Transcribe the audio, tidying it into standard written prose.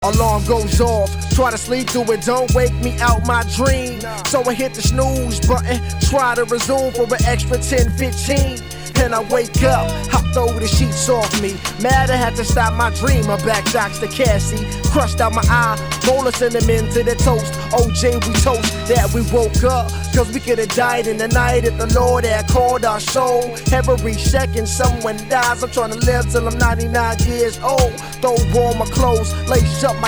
Alarm goes off, try to sleep through it, don't wake me out my dream. So I hit the snooze button, try to resume for an extra 10-15. And I wake up, I throw the sheets off me. Mad I had to stop my dream, my back docks to Cassie. Crushed out my eye, roll a cinnamon to the toast. OJ, we toast that we woke up, cause we could've died in the night if the Lord had called our soul. Every second someone dies, I'm trying to live till I'm 99 years old. Throw on my clothes, lace up my